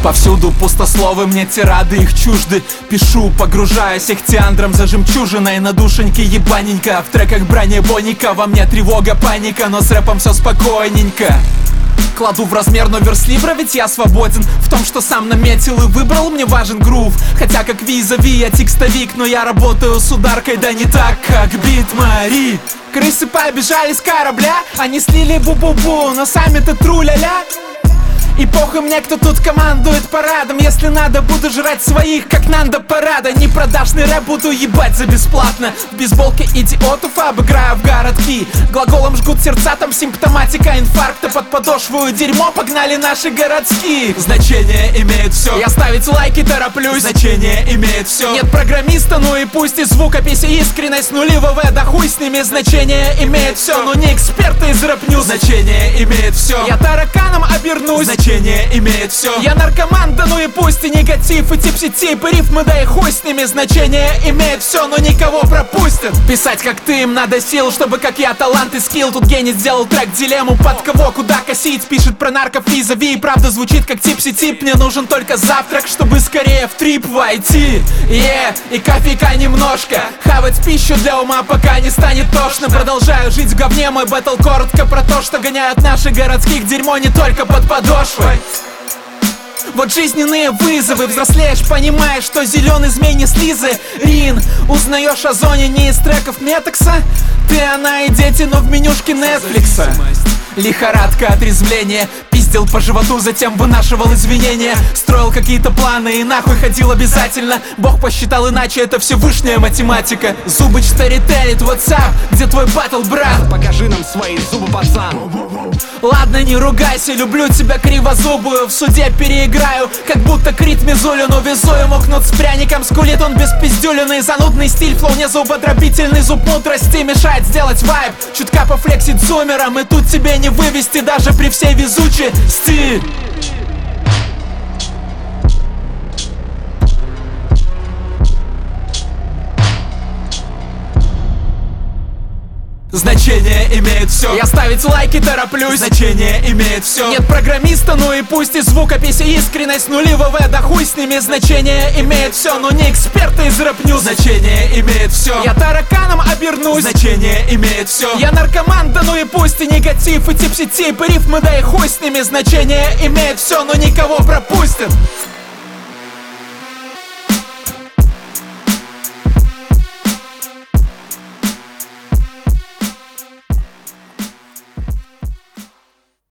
Повсюду пустословы, мне тирады их чужды. Пишу, погружаясь ихтиандром за жемчужиной. На душеньке ебаненько, в треках бронебойника. Во мне тревога, паника, но с рэпом все спокойненько. Кладу в размер, но верслибра, ведь я свободен в том, что сам наметил и выбрал, мне важен грув. Хотя как визави я текстовик, но я работаю с ударкой, да не так, как Бит-Мари. Крысы побежали с корабля, они слили бу-бу-бу, но сами-то тру-ля-ля. И похуй мне, кто тут командует парадом. Если надо, буду жрать своих, как Нанда Парада. Непродажный рэп буду ебать за бесплатно. В бейсболке идиотов обыграю в городки. Глаголом жгут сердца, там симптоматика инфаркта. Под подошву дерьмо погнали наши городские. Значение имеет все. Я ставить лайки тороплюсь. Значение имеет все. Нет программиста, ну и пусть и звукописи искренность нулевого, да хуй с ними. Значение имеет все, но не эксперты из рэп-ньюс. Значение имеет все. Я тараканом обернусь. Значение имеет все. Я наркоман, да ну и пусть и негатив, и тип-тип, и рифмы, да и хуй с ними. Значение имеет все, но никого пропустят. Писать как ты, им надо сил, чтобы как я талант и скилл. Тут гений сделал трек, дилемму под кого, куда косить. Пишет про нарков визави, и правда звучит как типси-тип. Мне нужен только завтрак, чтобы скорее в трип войти. И кофейка немножко. Хавать пищу для ума, пока не станет тошно. Продолжаю жить в говне, мой бэтл коротко про то, что гоняют наши городских дерьмо не только под подошвой. Вот жизненные вызовы. Взрослеешь, понимаешь, что зеленый змей не слизы. Рин, узнаешь о зоне не из треков Метакса. Ты, она и дети, но в менюшке Нетфликса. Лихорадка отрезвления. Пиздил по животу, затем вынашивал извинения. Строил какие-то планы и нахуй ходил обязательно. Бог посчитал иначе, это Всевышняя математика. Зубыч старителит, WhatsApp, где твой батл, брат? Покажи нам свои зубы, пацан. Ладно, не ругайся, люблю тебя кривозубую. В суде переиграю, как будто Крит Мизулину. Везу ему кнут с пряником, скулит он без пиздюлины. Занудный стиль, флоу не зубодробительный. Зуб мудрости мешает сделать вайб. Чутка пофлексить зумером, и тут тебе не вывести даже при всей везучести. Значение имеет все. Я ставить лайки тороплюсь. Значение имеет все. Нет программиста, ну и пусть и звукописи искренность нулевого, да хуй с ними. Значение имеет все, но не эксперты из рэп-ньюс. Значение имеет все. Я тараканом обернусь. Значение имеет все. Я наркоман, да ну и пусть и негатив, и тип-тип, и рифмы, да и хуй с ними. Значение имеет все, но никого пропустят.